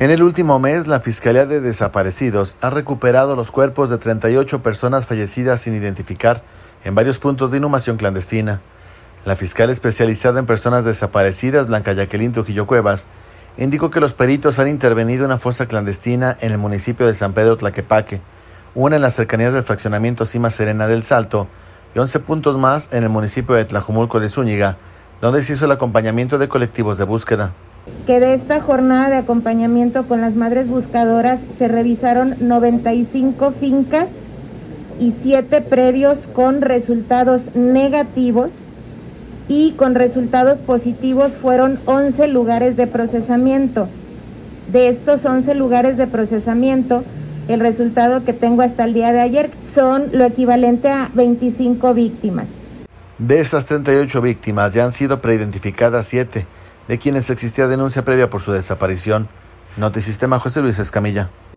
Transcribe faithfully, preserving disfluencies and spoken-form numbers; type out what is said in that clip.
En el último mes, la Fiscalía de Desaparecidos ha recuperado los cuerpos de treinta y ocho personas fallecidas sin identificar en varios puntos de inhumación clandestina. La fiscal especializada en personas desaparecidas, Blanca Jacqueline Trujillo Cuevas, indicó que los peritos han intervenido en una fosa clandestina en el municipio de San Pedro Tlaquepaque, una en las cercanías del fraccionamiento Cima Serena del Salto y once puntos más en el municipio de Tlajumulco de Zúñiga, donde se hizo el acompañamiento de colectivos de búsqueda. Que de esta jornada de acompañamiento con las madres buscadoras se revisaron noventa y cinco fincas y siete predios con resultados negativos, y con resultados positivos fueron once lugares de procesamiento. De estos once lugares de procesamiento, el resultado que tengo hasta el día de ayer son lo equivalente a veinticinco víctimas. De estas treinta y ocho víctimas ya han sido preidentificadas siete, de quienes existía denuncia previa por su desaparición. Notisistema, José Luis Escamilla.